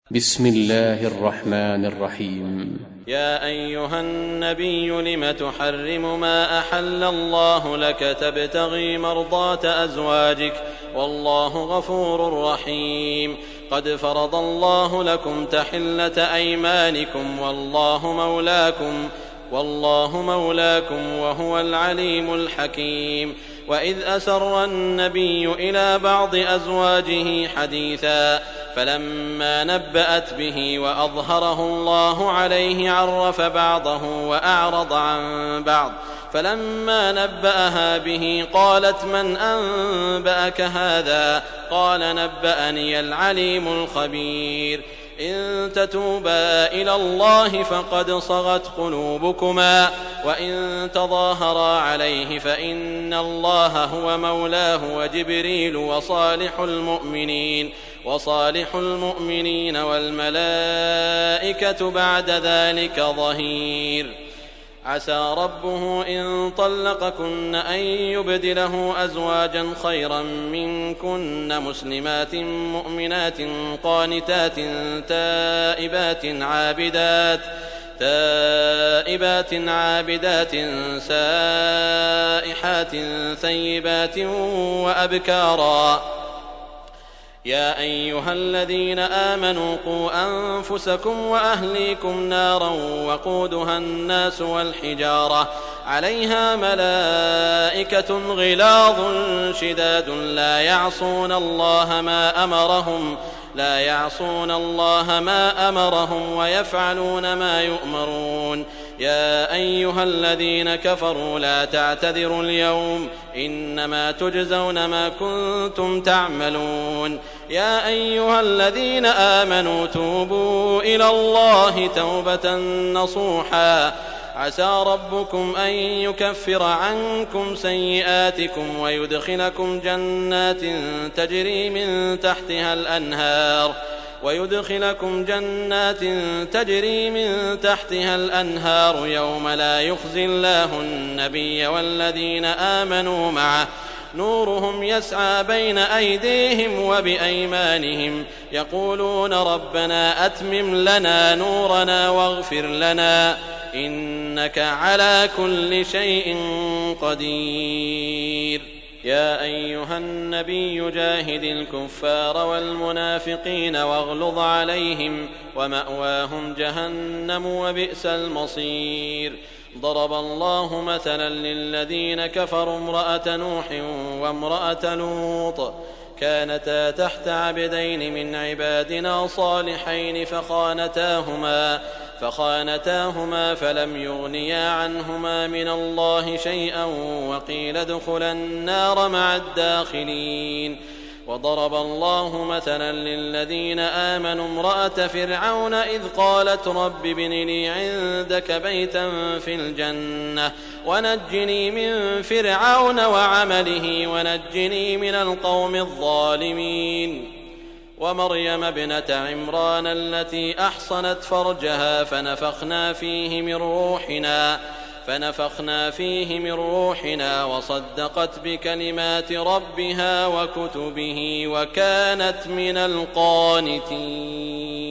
بسم الله الرحمن الرحيم. يا أيها النبي لم تحرم ما أحل الله لك تبتغي مرضات أزواجك والله غفور رحيم. قد فرض الله لكم تحلة أيمانكم والله مولاكم وهو العليم الحكيم. وإذ أسر النبي إلى بعض أزواجه حديثا فلما نبأت به وأظهره الله عليه عرف بعضه وأعرض عن بعض فلما نبأها به قالت من أنبأك هذا؟ قال نبأني العليم الخبير. إن تتوبا إلى الله فقد صغت قلوبكما وإن تظاهرا عليه فإن الله هو مولاه وجبريل وصالح المؤمنين والملائكة بعد ذلك ظهير. عسى ربه إن طلقكن أن يبدله أزواجا خيرا منكن مسلمات مؤمنات قانتات تائبات عابدات سائحات ثيبات وأبكارا. يا أيها الذين آمنوا قوا أنفسكم وأهليكم نارا وقودها الناس والحجارة عليها ملائكة غلاظ شداد لا يعصون الله ما أمرهم ويفعلون ما يؤمرون. يا أيها الذين كفروا لا تعتذروا اليوم إنما تجزون ما كنتم تعملون. يا أيها الذين آمنوا توبوا إلى الله توبة نصوحا عسى ربكم أن يكفر عنكم سيئاتكم ويدخلكم جنات تجري من تحتها الأنهار يوم لا يخزي الله النبي والذين آمنوا معه نورهم يسعى بين أيديهم وبأيمانهم يقولون ربنا أتمم لنا نورنا واغفر لنا إنك على كل شيء قدير. يا أيها النبي جاهد الكفار والمنافقين واغلظ عليهم ومأواهم جهنم وبئس المصير. ضرب الله مثلا للذين كفروا امرأة نوح وامرأة لوط كانتا تحت عبدين من عبادنا صالحين فخانتاهما فلم يغنيا عنهما من الله شيئا وقيل ادخلا النار مع الداخلين. وضرب الله مثلا للذين آمنوا امرأة فرعون إذ قالت رب ابن لي عندك بيتا في الجنة ونجني من فرعون وعمله ونجني من القوم الظالمين. ومريم ابنة عمران التي أحصنت فرجها فنفخنا فيه من روحنا وصدقت بكلمات ربها وكتبه وكانت من القانتين.